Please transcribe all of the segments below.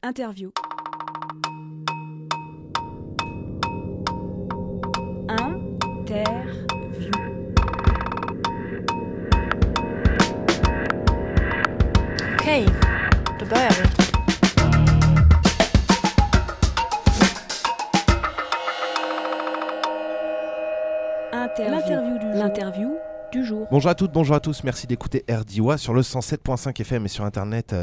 Interview. Interview. Okej, då börjar vi. L'interview du jour. Bonjour à toutes, bonjour à tous, merci d'écouter RDWA sur le 107.5 FM et sur internet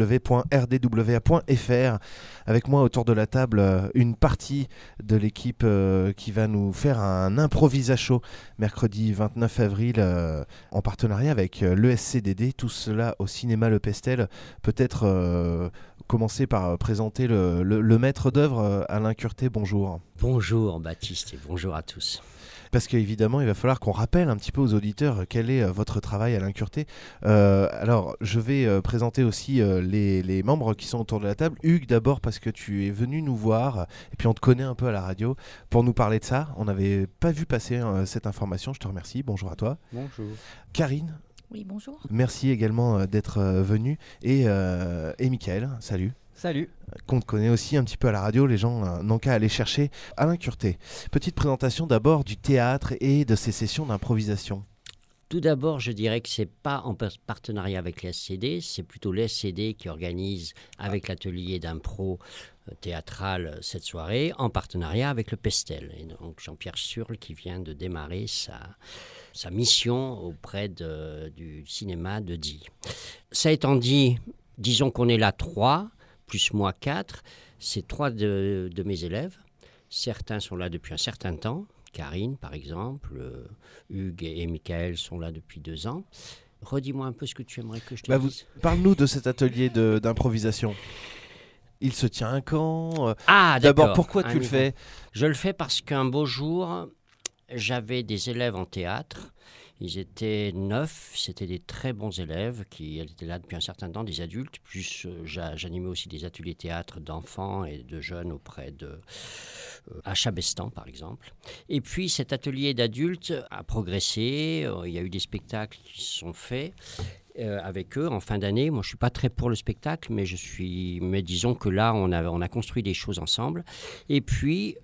www.rdwa.fr. Avec moi autour de la table, une partie de l'équipe qui va nous faire un improvisa show mercredi 29 avril en partenariat avec l'ESCDD, tout cela au cinéma Le Pestel. Peut-être commencer par présenter le maître d'œuvre, Alain Curté, bonjour. Bonjour Baptiste et bonjour à tous. Parce qu'évidemment, il va falloir qu'on rappelle un petit peu aux auditeurs quel est votre travail, Alain Curté. Alors, je vais présenter aussi les membres qui sont autour de la table. Hugues, d'abord, parce que tu es venu nous voir, et puis on te connaît un peu à la radio, pour nous parler de ça. On n'avait pas vu passer cette information, je te remercie. Bonjour à toi. Bonjour. Karine. Oui, bonjour. Merci également d'être venu. Et Mickaël, salut. Salut. Qu'on te connaît aussi un petit peu à la radio, les gens n'ont qu'à aller chercher. Alain Curté, petite présentation d'abord du théâtre et de ses sessions d'improvisation. Tout d'abord, je dirais que ce n'est pas en partenariat avec l'SCD, c'est plutôt l'SCD qui organise avec l'atelier d'impro théâtral cette soirée, en partenariat avec le Pestel. Et donc Jean-Pierre Surle qui vient de démarrer sa mission auprès du cinéma de Die. Ça étant dit, disons qu'on est là 3, plus moi 4, c'est 3 de mes élèves. Certains sont là depuis un certain temps. Karine, par exemple, Hugues et Mickaël sont là depuis 2 ans. Redis-moi un peu ce que tu aimerais que je te dise. Parle-nous de cet atelier d'improvisation. Il se tient quand D'abord, pourquoi tu le fais? Je le fais parce qu'un beau jour, j'avais des élèves en théâtre. Ils étaient 9, c'était des très bons élèves qui étaient là depuis un certain temps, des adultes. Plus j'animais aussi des ateliers théâtre d'enfants et de jeunes auprès à Chabestan, par exemple. Et puis cet atelier d'adultes a progressé. Il y a eu des spectacles qui se sont faits avec eux en fin d'année. Moi, je ne suis pas très pour le spectacle, mais disons que là, on a construit des choses ensemble. Et puis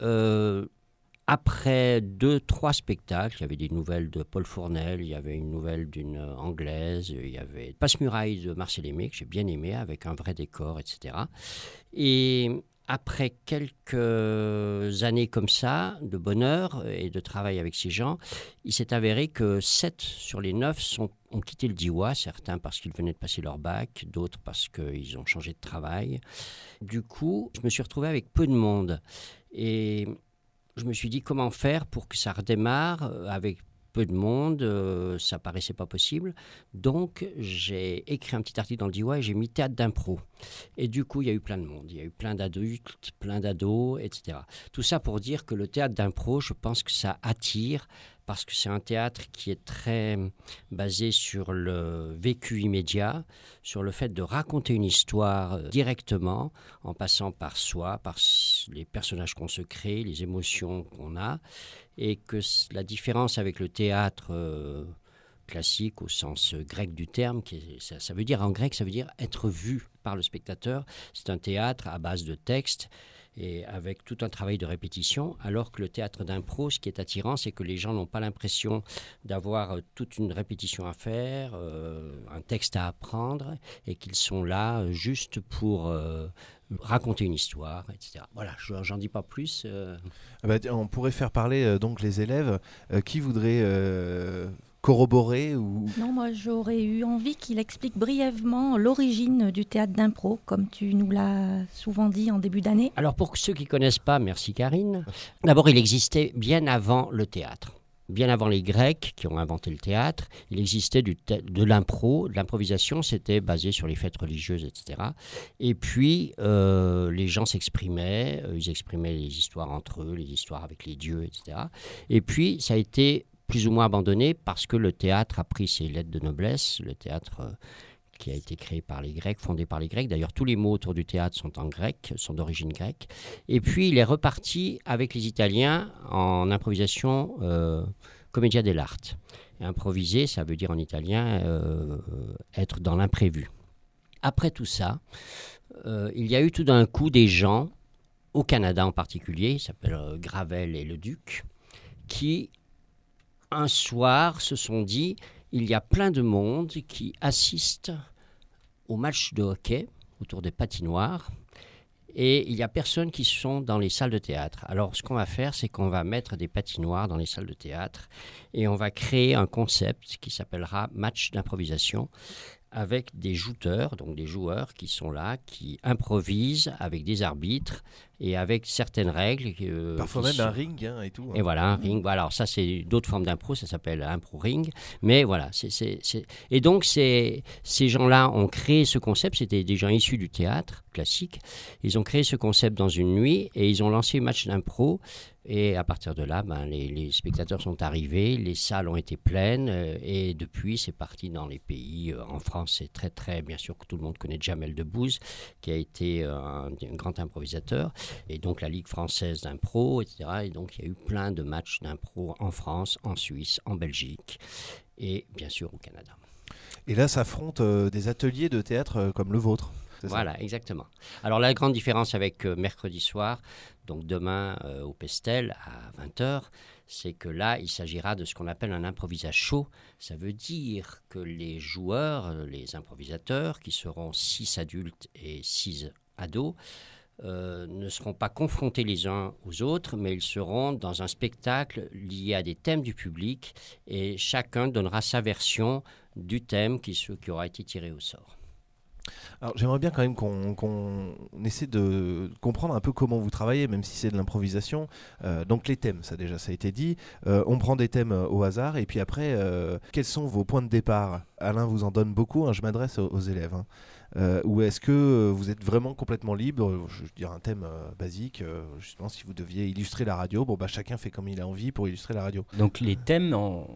après 2-3 spectacles, il y avait des nouvelles de Paul Fournel, il y avait une nouvelle d'une anglaise, il y avait Passe-Muraille de Marcel Aimé, que j'ai bien aimé, avec un vrai décor, etc. Et après quelques années comme ça, de bonheur et de travail avec ces gens, il s'est avéré que 7 sur les 9 ont quitté le DIWA, certains parce qu'ils venaient de passer leur bac, d'autres parce qu'ils ont changé de travail. Du coup, je me suis retrouvé avec peu de monde. Et je me suis dit comment faire pour que ça redémarre avec peu de monde, ça paraissait pas possible. Donc j'ai écrit un petit article dans le DIWA et j'ai mis théâtre d'impro. Et du coup, il y a eu plein de monde, il y a eu plein d'adultes, plein d'ados, etc. Tout ça pour dire que le théâtre d'impro, je pense que ça attire parce que c'est un théâtre qui est très basé sur le vécu immédiat, sur le fait de raconter une histoire directement, en passant par soi, par les personnages qu'on se crée, les émotions qu'on a, et que la différence avec le théâtre classique au sens grec du terme, ça veut dire en grec, ça veut dire être vu par le spectateur. C'est un théâtre à base de texte, et avec tout un travail de répétition, alors que le théâtre d'impro, ce qui est attirant, c'est que les gens n'ont pas l'impression d'avoir toute une répétition à faire, un texte à apprendre, et qu'ils sont là juste pour raconter une histoire, etc. Voilà, j'en dis pas plus. On pourrait faire parler donc les élèves qui voudraient corroborer ou... Non, moi j'aurais eu envie qu'il explique brièvement l'origine du théâtre d'impro, comme tu nous l'as souvent dit en début d'année. Alors pour ceux qui ne connaissent pas, merci Karine. D'abord, il existait bien avant le théâtre. Bien avant les Grecs qui ont inventé le théâtre, il existait de l'impro, de l'improvisation, c'était basé sur les fêtes religieuses, etc. Et puis, les gens s'exprimaient, ils exprimaient les histoires entre eux, les histoires avec les dieux, etc. Et puis, ça a été plus ou moins abandonné parce que le théâtre a pris ses lettres de noblesse, le théâtre qui a été créé par les Grecs, fondé par les Grecs. D'ailleurs, tous les mots autour du théâtre sont en grec, sont d'origine grecque. Et puis, il est reparti avec les Italiens en improvisation commedia dell'arte. Et improviser, ça veut dire en italien être dans l'imprévu. après tout ça, il y a eu tout d'un coup des gens, au Canada en particulier, ils s'appellent Gravel et Leduc, qui, un soir, se sont dit, il y a plein de monde qui assiste au match de hockey autour des patinoires, et il n'y a personne qui sont dans les salles de théâtre. Alors, ce qu'on va faire, c'est qu'on va mettre des patinoires dans les salles de théâtre et on va créer un concept qui s'appellera match d'improvisation avec des jouteurs, donc des joueurs qui sont là, qui improvisent avec des arbitres et avec certaines règles. Parfois même un ring et tout. Et voilà, un ring. Voilà, alors ça, c'est d'autres formes d'impro, ça s'appelle impro ring. Mais voilà, et donc ces gens-là ont créé ce concept, c'était des gens issus du théâtre classique. Ils ont créé ce concept dans une nuit et ils ont lancé un match d'impro. Et à partir de là, les spectateurs sont arrivés, les salles ont été pleines et depuis, c'est parti dans les pays. En France, c'est très, très, bien sûr que tout le monde connaît Jamel Debbouze, qui a été un grand improvisateur, et donc la Ligue française d'impro, etc. Et donc, il y a eu plein de matchs d'impro en France, en Suisse, en Belgique et bien sûr au Canada. Et là, s'affrontent des ateliers de théâtre comme le vôtre. Voilà, exactement. Alors la grande différence avec mercredi soir, donc demain au Pestel à 20h, c'est que là, il s'agira de ce qu'on appelle un improvisat show. Ça veut dire que les joueurs, les improvisateurs, qui seront 6 adultes et 6 ados, ne seront pas confrontés les uns aux autres, mais ils seront dans un spectacle lié à des thèmes du public et chacun donnera sa version du thème qui aura été tiré au sort. Alors, j'aimerais bien quand même qu'on essaie de comprendre un peu comment vous travaillez, même si c'est de l'improvisation. Donc les thèmes, ça a été dit. On prend des thèmes au hasard et puis après, quels sont vos points de départ ? Alain vous en donne beaucoup, je m'adresse aux élèves. Ou est-ce que vous êtes vraiment complètement libre ? Je veux dire un thème basique, justement si vous deviez illustrer la radio, chacun fait comme il a envie pour illustrer la radio. Donc les thèmes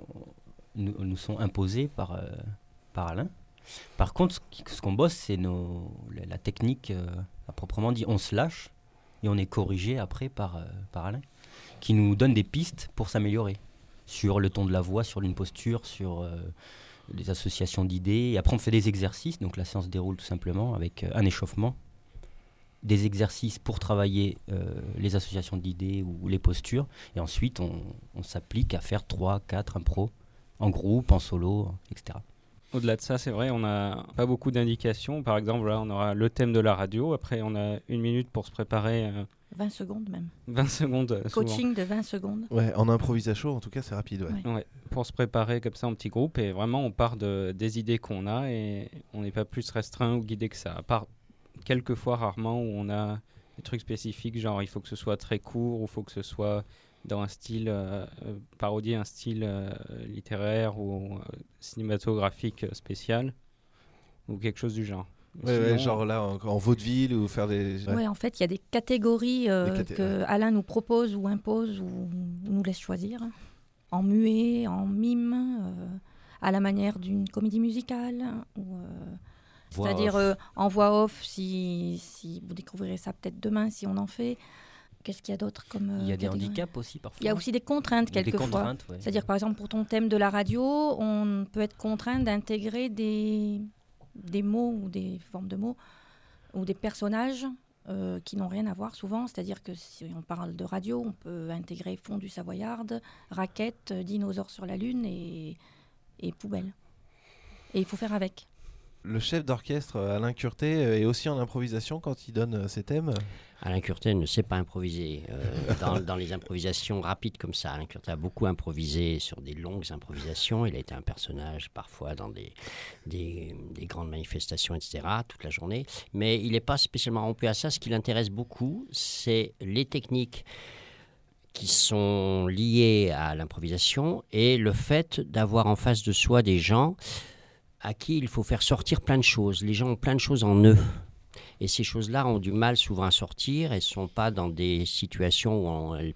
nous sont imposés par Alain. Par contre, ce qu'on bosse, c'est la technique à proprement dit. On se lâche et on est corrigé après par Alain, qui nous donne des pistes pour s'améliorer sur le ton de la voix, sur une posture, sur les associations d'idées. Et après, on fait des exercices. Donc la séance déroule tout simplement avec un échauffement, des exercices pour travailler les associations d'idées ou les postures. Et ensuite, on s'applique à faire 3, 4 impros en groupe, en solo, etc. Au-delà de ça, c'est vrai, on n'a pas beaucoup d'indications. Par exemple, là, on aura le thème de la radio. Après, on a 1 minute pour se préparer. 20 secondes même. 20 secondes, Coaching de 20 secondes. Ouais, en improvisation, en tout cas, c'est rapide. Ouais, pour se préparer comme ça en petit groupe. Et vraiment, on part des idées qu'on a et on n'est pas plus restreint ou guidé que ça. À part quelques fois, rarement, où on a des trucs spécifiques, genre il faut que ce soit très court ou il faut que ce soit dans un style, parodier un style littéraire ou cinématographique spécial, ou quelque chose du genre. Ouais, genre là, en vaudeville, ou faire des... Ouais, en fait, il y a des catégories que Alain nous propose ou impose ou nous laisse choisir. En muet, en mime, à la manière d'une comédie musicale, ou... c'est-à-dire en voix off, si vous découvrirez ça peut-être demain, si on en fait. Qu'est-ce qu'il y a d'autre comme il y a des handicaps aussi parfois. Il y a aussi des contraintes quelquefois. Ouais. C'est-à-dire par exemple pour ton thème de la radio, on peut être contraint d'intégrer des mots ou des formes de mots ou des personnages qui n'ont rien à voir souvent. C'est-à-dire que si on parle de radio, on peut intégrer Fondue Savoyarde, Raquette, Dinosaures sur la Lune et Poubelle. Et il faut faire avec. Le chef d'orchestre Alain Curtet est aussi en improvisation quand il donne ses thèmes. Alain Curtet ne sait pas improviser dans les improvisations rapides comme ça. Alain Curtet a beaucoup improvisé sur des longues improvisations. Il a été un personnage parfois dans des grandes manifestations, etc., toute la journée. Mais il n'est pas spécialement rompu à ça. Ce qui l'intéresse beaucoup, c'est les techniques qui sont liées à l'improvisation et le fait d'avoir en face de soi des gens à qui il faut faire sortir plein de choses. Les gens ont plein de choses en eux. Et ces choses-là ont du mal souvent à sortir et ne sont pas dans des situations où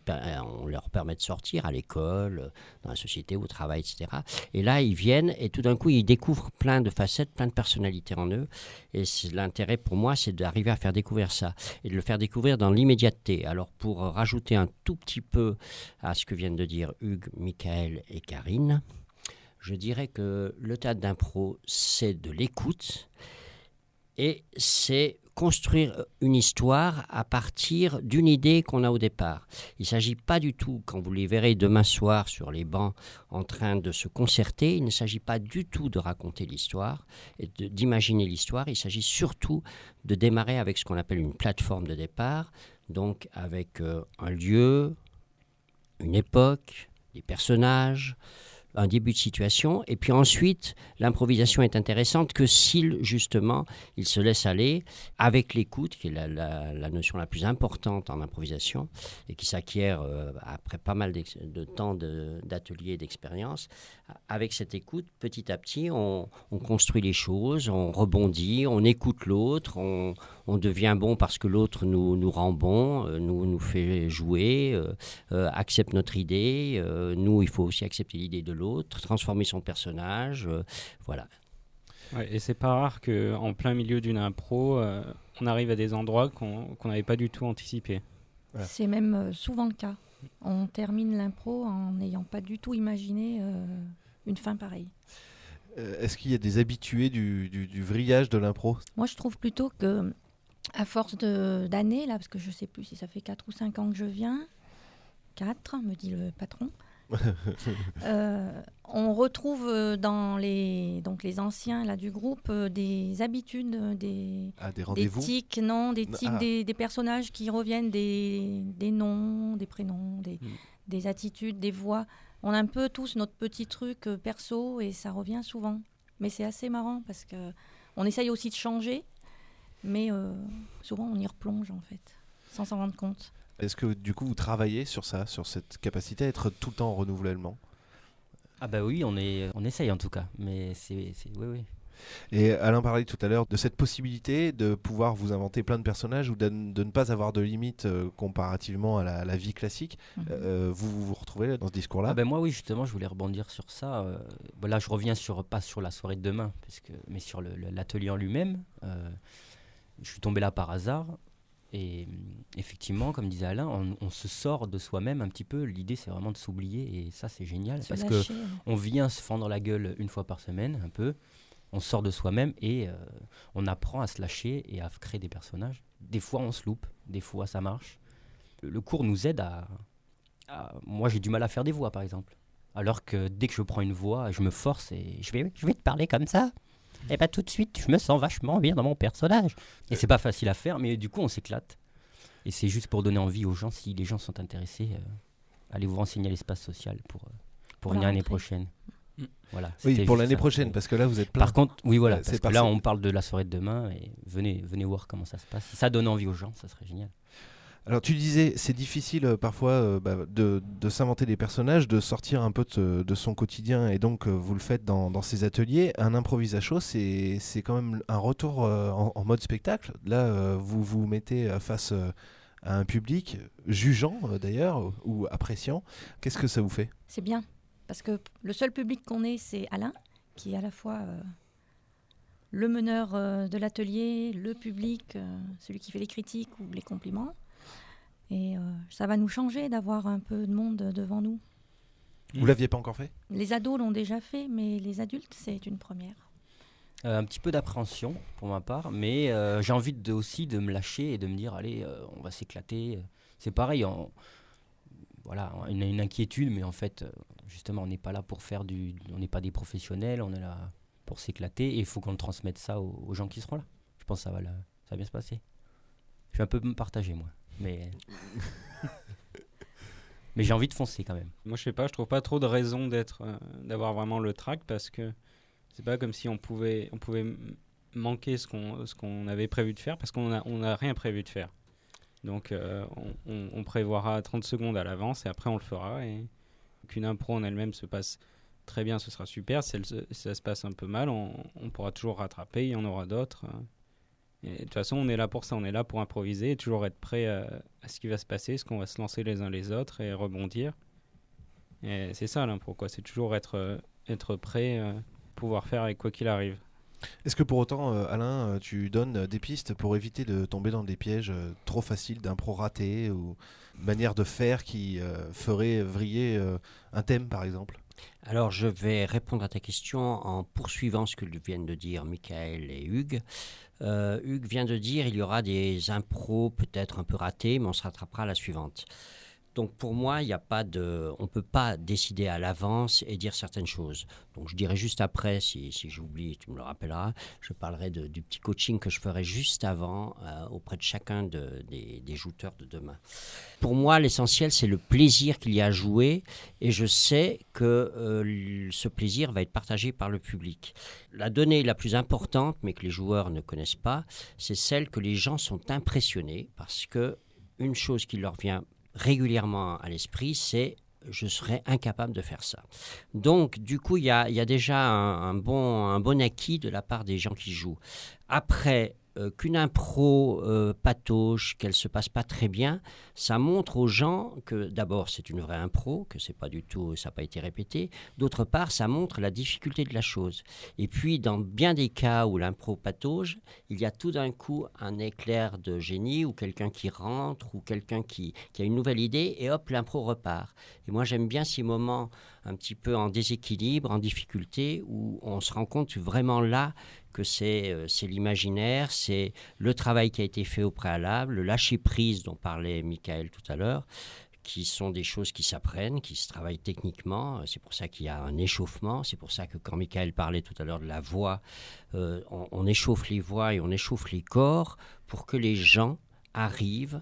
on leur permet de sortir, à l'école, dans la société, au travail, etc. Et là, ils viennent et tout d'un coup, ils découvrent plein de facettes, plein de personnalités en eux. Et l'intérêt pour moi, c'est d'arriver à faire découvrir ça et de le faire découvrir dans l'immédiateté. Alors, pour rajouter un tout petit peu à ce que viennent de dire Hugues, Michael et Karine, je dirais que le théâtre d'impro, c'est de l'écoute Et c'est construire une histoire à partir d'une idée qu'on a au départ. Il ne s'agit pas du tout, quand vous les verrez demain soir sur les bancs en train de se concerter, il ne s'agit pas du tout de raconter l'histoire et d'imaginer l'histoire. Il s'agit surtout de démarrer avec ce qu'on appelle une plateforme de départ, donc avec un lieu, une époque, des personnages, un début de situation, et puis ensuite, l'improvisation est intéressante que s'il, justement, il se laisse aller avec l'écoute, qui est la notion la plus importante en improvisation, et qui s'acquiert après pas mal de temps d'ateliers et d'expérience. Avec cette écoute, petit à petit, on construit les choses, on rebondit, on écoute l'autre, on devient bon parce que l'autre nous rend bon, nous fait jouer, accepte notre idée. Nous, il faut aussi accepter l'idée de l'autre, transformer son personnage, voilà. Ouais, et c'est pas rare qu'en plein milieu d'une impro, on arrive à des endroits qu'on n'avait pas du tout anticipés. Ouais. C'est même souvent le cas. On termine l'impro en n'ayant pas du tout imaginé une fin pareille. Est-ce qu'il y a des habitués du vrillage de l'impro ? Moi, je trouve plutôt que, à force d'années, là, parce que je ne sais plus si ça fait 4 ou 5 ans que je viens, 4, me dit le patron, on retrouve dans les anciens là, du groupe des habitudes, des rendez-vous tics, des personnages qui reviennent, des noms, des prénoms, des attitudes, des voix. On a un peu tous notre petit truc perso et ça revient souvent. Mais c'est assez marrant parce qu'on essaye aussi de changer, mais souvent on y replonge en fait, sans s'en rendre compte. Est-ce que du coup vous travaillez sur ça, sur cette capacité à être tout le temps en renouvellement ? Ah bah oui, on essaye en tout cas, mais oui. Et Alain parlait tout à l'heure de cette possibilité de pouvoir vous inventer plein de personnages ou de ne pas avoir de limites comparativement à la vie classique. Vous retrouvez dans ce discours-là ? Ah ben moi oui, justement, je voulais rebondir sur ça. Là, je reviens pas sur la soirée de demain, mais sur l'atelier en lui-même. Je suis tombé là par hasard. Et effectivement, comme disait Alain, on se sort de soi-même un petit peu. L'idée, c'est vraiment de s'oublier et ça, c'est génial. Parce qu'on vient se fendre la gueule une fois par semaine, un peu. On sort de soi-même et on apprend à se lâcher et à créer des personnages. Des fois, on se loupe. Des fois, ça marche. Le cours nous aide à... Moi, j'ai du mal à faire des voix, par exemple. Alors que dès que je prends une voix, je me force et je vais te parler comme ça. Et bien tout de suite, je me sens vachement bien dans mon personnage. Et c'est pas facile à faire, mais du coup, on s'éclate. Et c'est juste pour donner envie aux gens, si les gens sont intéressés, allez vous renseigner à l'espace social pour venir l'année prochaine. Voilà, oui, pour l'année prochaine, parce que là, vous êtes plein. Par contre, oui, voilà, c'est parce que là, on parle de la soirée de demain, et venez voir comment ça se passe. Si ça donne envie aux gens, ça serait génial. Alors tu disais, c'est difficile parfois de s'inventer des personnages, de sortir un peu de son quotidien, et donc vous le faites dans ces ateliers. Un improvisa-show, c'est quand même un retour en mode spectacle. Là, vous vous mettez face à un public jugeant d'ailleurs, ou appréciant. Qu'est-ce que ça vous fait ? C'est bien, parce que le seul public qu'on ait, c'est Alain, qui est à la fois le meneur de l'atelier, le public, celui qui fait les critiques ou les compliments. Et ça va nous changer d'avoir un peu de monde devant nous. Vous l'aviez pas encore fait ? Les ados l'ont déjà fait, mais les adultes, c'est une première. Un petit peu d'appréhension pour ma part, mais j'ai envie aussi de me lâcher et de me dire, allez, on va s'éclater. C'est pareil, on a une inquiétude, mais en fait, justement, on n'est pas là pour on n'est pas des professionnels, on est là pour s'éclater et il faut qu'on transmette ça aux gens qui seront là. Je pense que ça va bien se passer. Je suis un peu partagé, moi. Mais j'ai envie de foncer quand même. Moi, je sais pas, je trouve pas trop de raison d'avoir vraiment le trac parce que c'est pas comme si on pouvait manquer ce qu'on avait prévu de faire parce qu'on a rien prévu de faire. Donc, on prévoira 30 secondes à l'avance et après on le fera. Et qu'une impro en elle-même se passe très bien, ce sera super. Si ça se passe un peu mal, on pourra toujours rattraper, il y en aura d'autres. Et de toute façon, on est là pour ça, on est là pour improviser et toujours être prêt à ce qui va se passer, ce qu'on va se lancer les uns les autres et rebondir. Et c'est ça l'impro, quoi. C'est toujours être prêt, pouvoir faire avec quoi qu'il arrive. Est-ce que pour autant, Alain, tu donnes des pistes pour éviter de tomber dans des pièges trop faciles d'impro raté ou manière de faire qui ferait vriller un thème, par exemple ? Alors, je vais répondre à ta question en poursuivant ce que viennent de dire Michael et Hugues. Hugues vient de dire il y aura des impros peut-être un peu ratés, mais on se rattrapera à la suivante. Donc pour moi, il y a pas de, on ne peut pas décider à l'avance et dire certaines choses. Donc je dirai juste après, si j'oublie, tu me le rappelleras, je parlerai du petit coaching que je ferai juste avant auprès de chacun des jouteurs de demain. Pour moi, l'essentiel, c'est le plaisir qu'il y a à jouer et je sais que ce plaisir va être partagé par le public. La donnée la plus importante, mais que les joueurs ne connaissent pas, c'est celle que les gens sont impressionnés parce que une chose qui leur vient régulièrement à l'esprit, c'est je serais incapable de faire ça. Donc, du coup, il y a déjà un bon acquis de la part des gens qui jouent. Après, qu'une impro patauge, qu'elle se passe pas très bien, ça montre aux gens que d'abord c'est une vraie impro, que c'est pas du tout, ça n'a pas été répété. D'autre part, ça montre la difficulté de la chose. Et puis, dans bien des cas où l'impro patauge, il y a tout d'un coup un éclair de génie ou quelqu'un qui rentre ou quelqu'un qui a une nouvelle idée et hop, l'impro repart. Et moi, j'aime bien ces moments un petit peu en déséquilibre, en difficulté, où on se rend compte vraiment là que c'est l'imaginaire, c'est le travail qui a été fait au préalable, le lâcher-prise dont parlait Michael tout à l'heure, qui sont des choses qui s'apprennent, qui se travaillent techniquement. C'est pour ça qu'il y a un échauffement. C'est pour ça que quand Michael parlait tout à l'heure de la voix, on échauffe les voix et on échauffe les corps pour que les gens arrivent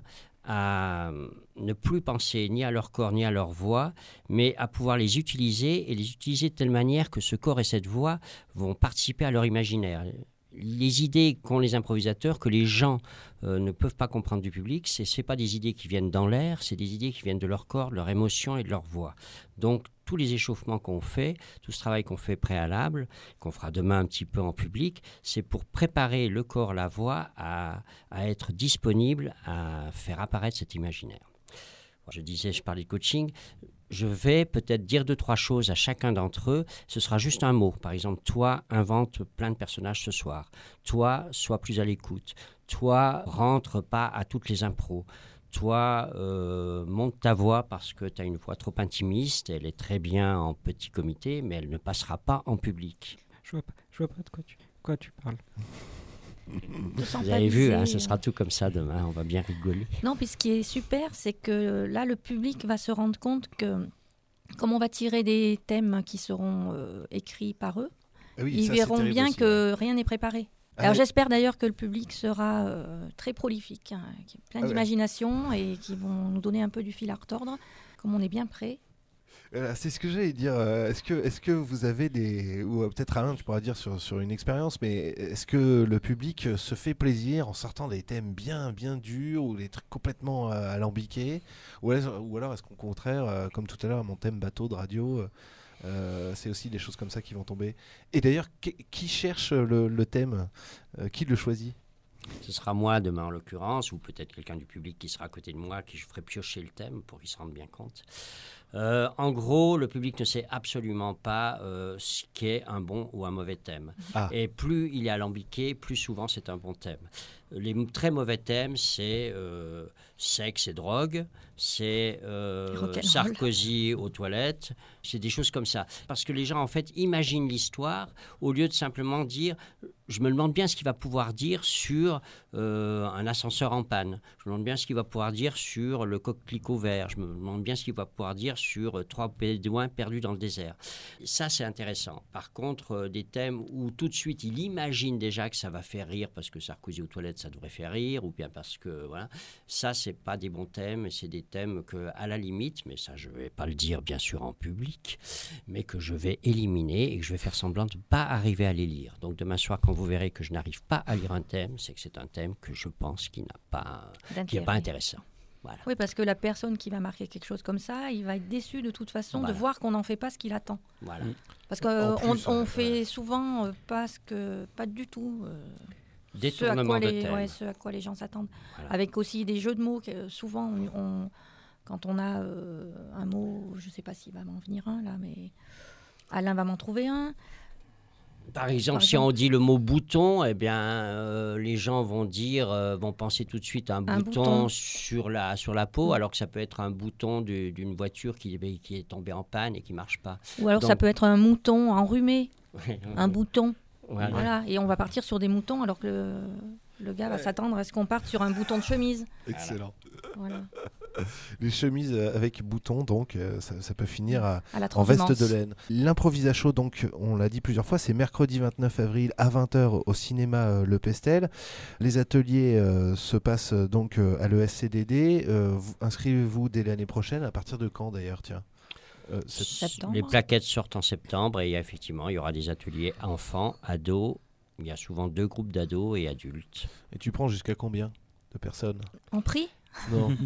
à ne plus penser ni à leur corps ni à leur voix, mais à pouvoir les utiliser et les utiliser de telle manière que ce corps et cette voix vont participer à leur imaginaire. Les idées qu'ont les improvisateurs, que les gens ne peuvent pas comprendre du public, ce n'est pas des idées qui viennent dans l'air, c'est des idées qui viennent de leur corps, de leur émotion et de leur voix. Donc tous les échauffements qu'on fait, tout ce travail qu'on fait préalable, qu'on fera demain un petit peu en public, c'est pour préparer le corps, la voix à être disponible à faire apparaître cet imaginaire. Je parlais de coaching, je vais peut-être dire 2-3 choses à chacun d'entre eux, ce sera juste un mot. Par exemple, toi, invente plein de personnages ce soir. Toi, sois plus à l'écoute. Toi, rentre pas à toutes les impros. Toi, monte ta voix parce que tu as une voix trop intimiste, elle est très bien en petit comité, mais elle ne passera pas en public. Je vois pas de quoi tu parles. Vous avez vu, hein, ce sera tout comme ça demain, on va bien rigoler. Non, puis ce qui est super, c'est que là, le public va se rendre compte que, comme on va tirer des thèmes qui seront écrits par eux, ils verront bien aussi, que rien n'est préparé. Alors j'espère d'ailleurs que le public sera très prolifique, hein, qui a plein d'imagination et qui vont nous donner un peu du fil à retordre, comme on est bien prêt. C'est ce que j'allais dire. Est-ce que vous avez ou peut-être Alain, tu pourras dire sur une expérience, mais est-ce que le public se fait plaisir en sortant des thèmes bien durs ou des trucs complètement alambiqués, ou alors est-ce qu'au contraire, comme tout à l'heure, mon thème bateau de radio, c'est aussi des choses comme ça qui vont tomber. Et d'ailleurs, qui cherche le thème, qui le choisit? Ce sera moi demain en l'occurrence, ou peut-être quelqu'un du public qui sera à côté de moi, qui je ferai piocher le thème pour qu'il se rende bien compte. En gros, le public ne sait absolument pas ce qu'est un bon ou un mauvais thème. Et plus il est alambiqué, plus souvent c'est un bon thème. Les très mauvais thèmes, c'est sexe et drogue, c'est Sarkozy aux toilettes, c'est des choses comme ça. Parce que les gens, en fait, imaginent l'histoire au lieu de simplement dire « je me demande bien ce qu'il va pouvoir dire sur un ascenseur en panne, je me demande bien ce qu'il va pouvoir dire sur le coquelicot vert, je me demande bien ce qu'il va pouvoir dire sur 3 bédouins perdus dans le désert ». Ça, c'est intéressant. Par contre, des thèmes où tout de suite, il imagine déjà que ça va faire rire parce que Sarkozy aux toilettes, ça devrait faire rire, ou bien parce que, voilà, ça, c'est pas des bons thèmes, c'est des thèmes que, à la limite, mais ça, je vais pas le dire, bien sûr, en public, mais que je vais éliminer et que je vais faire semblant de pas arriver à les lire. Donc, demain soir, quand vous verrez que je n'arrive pas à lire un thème, c'est que c'est un thème que je pense qui n'est pas intéressant. Voilà. Oui, parce que la personne qui va marquer quelque chose comme ça, il va être déçu de toute façon de voir qu'on n'en fait pas ce qu'il attend. Voilà. Parce qu'on fait souvent pas du tout détournement de thème. Ce à quoi les gens s'attendent. Voilà. Avec aussi des jeux de mots, souvent quand on a un mot, je ne sais pas s'il va m'en venir un là, mais Alain va m'en trouver un. Par exemple, si on dit le mot bouton, eh bien, les gens vont penser tout de suite à un bouton sur la peau, alors que ça peut être un bouton d'une voiture qui est tombée en panne et qui ne marche pas. Ou alors ça peut être un mouton enrhumé, un bouton. Voilà. Voilà. Et on va partir sur des moutons alors que le gars va s'attendre à ce qu'on parte sur un bouton de chemise. Excellent. Voilà. Les chemises avec boutons, donc ça peut finir À la en veste transhumance. de laine. L'improvisation, donc, on l'a dit plusieurs fois, c'est mercredi 29 avril à 20h au cinéma Le Pestel. Les ateliers se passent donc à l'ESCDD. Inscrivez-vous dès l'année prochaine. À partir de quand d'ailleurs, tiens Septembre. Les plaquettes sortent en septembre et effectivement, il y aura des ateliers enfants, ados. Il y a souvent 2 groupes d'ados et adultes. Et tu prends jusqu'à combien de personnes? En prix? Non.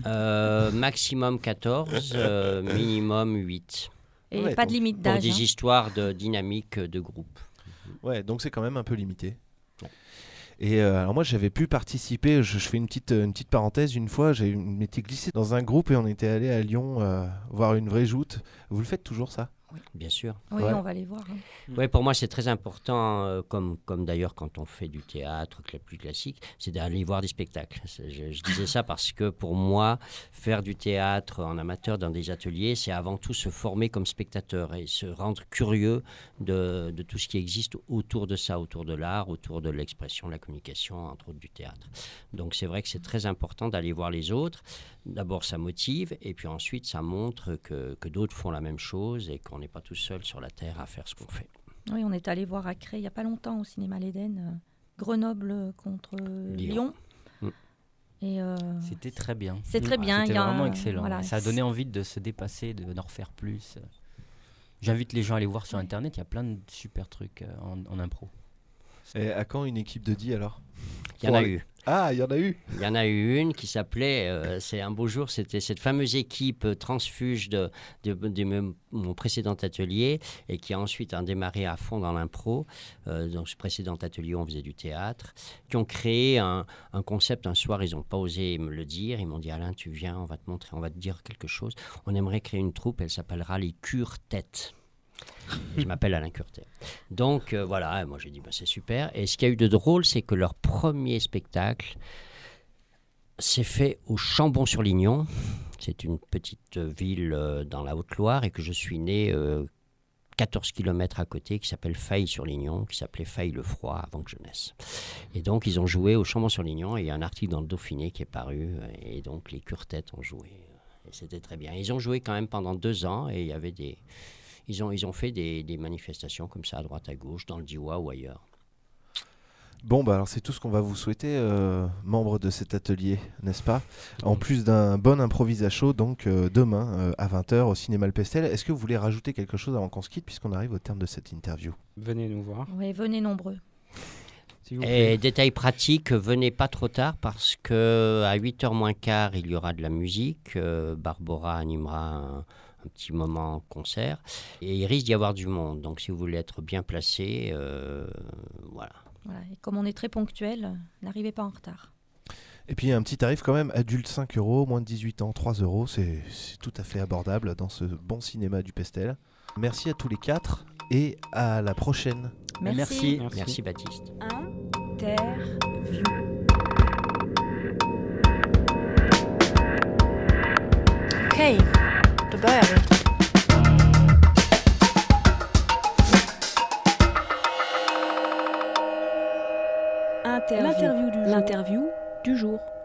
Maximum 14, minimum 8. Et Ouais, pas de donc, limite Pour d'âge. des hein. histoires de dynamique de groupe. Ouais, donc c'est quand même un peu limité. Ouais. Et alors moi j'avais pu participer, je fais une petite parenthèse, une fois je m'étais glissé dans un groupe et on était allé à Lyon voir une vraie joute. Vous le faites toujours ça? Bien sûr. Oui, Ouais. on va les voir. hein. Ouais, pour moi, c'est très important, comme d'ailleurs quand on fait du théâtre plus classique, c'est d'aller voir des spectacles. Je disais ça parce que pour moi, faire du théâtre en amateur dans des ateliers, c'est avant tout se former comme spectateur et se rendre curieux de tout ce qui existe autour de ça, autour de l'art, autour de l'expression, de la communication, entre autres du théâtre. Donc c'est vrai que c'est très important d'aller voir les autres. D'abord, ça motive et puis ensuite, ça montre que d'autres font la même chose et qu'on n'est pas tout seul sur la terre à faire ce qu'on fait. Oui, on est allé voir à Cré il n'y a pas longtemps au cinéma l'Éden, Grenoble contre Lyon. Mm. Et C'était très bien. c'est très bien. C'était il y a vraiment un- excellent. voilà. Ça a donné envie de se dépasser, d'en refaire plus. J'invite les gens à aller voir sur Internet. Il y a plein de super trucs en impro. Et à quand une équipe de 10 alors? Il y en a eu. Ah, il y en a eu. Il y en a eu une qui s'appelait, c'est un beau jour, c'était cette fameuse équipe transfuge de mon précédent atelier et qui a ensuite démarré à fond dans l'impro. Donc ce précédent atelier, on faisait du théâtre, qui ont créé un concept. Un soir, ils n'ont pas osé me le dire. Ils m'ont dit, Alain, tu viens, on va te montrer, on va te dire quelque chose. On aimerait créer une troupe, elle s'appellera les Cure-Têtes. Et je m'appelle Alain Curtet. Donc voilà, moi j'ai dit c'est super. Et ce qu'il y a eu de drôle, c'est que leur premier spectacle s'est fait au Chambon-sur-Lignon. C'est une petite ville dans la Haute-Loire et que je suis né 14 km à côté, qui s'appelle Faille-sur-Lignon, qui s'appelait Faille-le-Froid avant que je naisse. Et donc ils ont joué au Chambon-sur-Lignon et il y a un article dans le Dauphiné qui est paru et donc les Cure-Têtes ont joué. Et c'était très bien. Ils ont joué quand même pendant 2 ans et il y avait Ils ont fait des manifestations comme ça à droite à gauche, dans le Diois ou ailleurs. Bon, bah alors c'est tout ce qu'on va vous souhaiter, membres de cet atelier, n'est-ce pas? En plus d'un bon improvisation, donc demain à 20h au cinéma Le Pestel. Est-ce que vous voulez rajouter quelque chose avant qu'on se quitte, puisqu'on arrive au terme de cette interview? Venez nous voir. Oui, venez nombreux. S'il vous plaît. Et détail pratique, venez pas trop tard parce qu'à 8h moins quart, il y aura de la musique. Barbara animera un petit moment concert. Et il risque d'y avoir du monde. Donc si vous voulez être bien placé, voilà. Voilà. Et comme on est très ponctuel, n'arrivez pas en retard. Et puis un petit tarif quand même, adulte 5 €, moins de 18 ans 3 €, c'est tout à fait abordable dans ce bon cinéma du Pestel. Merci à tous les 4 et à la prochaine. Merci. Merci Baptiste. Interview. Okay, the bell. L'interview du jour.